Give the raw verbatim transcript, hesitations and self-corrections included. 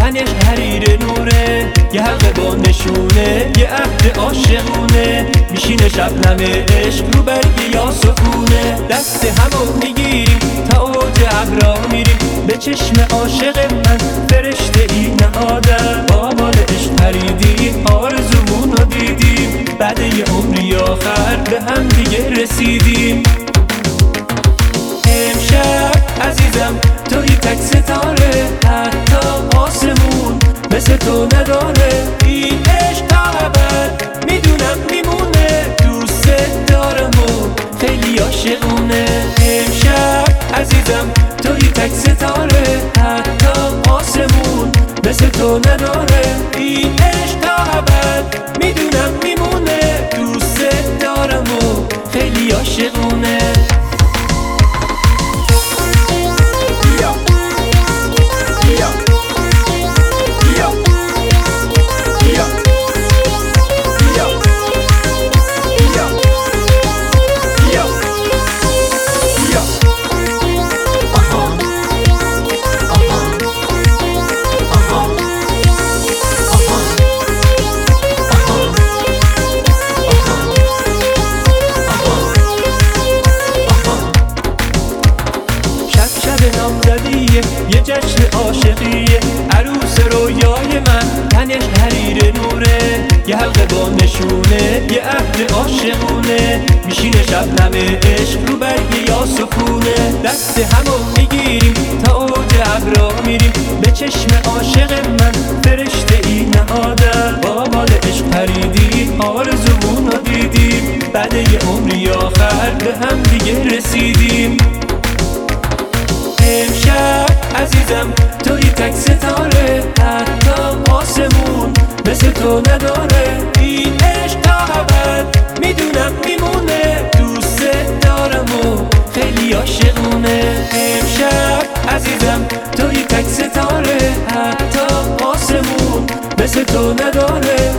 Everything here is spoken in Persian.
تنش حریر نوره، یه حلقه با نشونه، یه عهد عاشقونه. میشینه شبنم عشق رو برگ یا سکونه. دست همو میگیریم تا اوج ابرا میریم، به چشم عاشق من فرشته ای نهادم. با مال عشق پریدیم، آرزومون رو دیدیم، بعد یه عمری آخر به هم دیگه رسیدیم. امشب عزیزم توی تک ستاره، حتی آسمون مثل تو نداره. این عشق تا ابد میدونم میمونه، دوست دارم و خیلی عاشقونه. امشب عزیزم توی تک ستاره، حتی آسمون مثل تو نداره. این عشق تا ابد میدونم میمونه، دوست دارم و خیلی عاشقونه. یه جشن عاشقیه، عروس رویای من تنش حریر نوره، یه حلقه با نشونه، یه عهد عاشقونه. میشینه شبنم عشق رو برگ یا سکونه. دست همو میگیریم تا اوج ابرا میریم، به چشم عاشق من فرشته ای نهادم. با مال عشق پریدیم، آرزومون رو دیدیم، بعد یه عمری آخر به هم دیگه رسیدیم. امشب عزیزم توی تک ستاره، حتی آسمون مثل تو نداره. این عشق تا ابد میدونم میمونه، دوست دارم و خیلی عاشقونه. امشب عزیزم توی تک ستاره، حتی آسمون مثل تو نداره.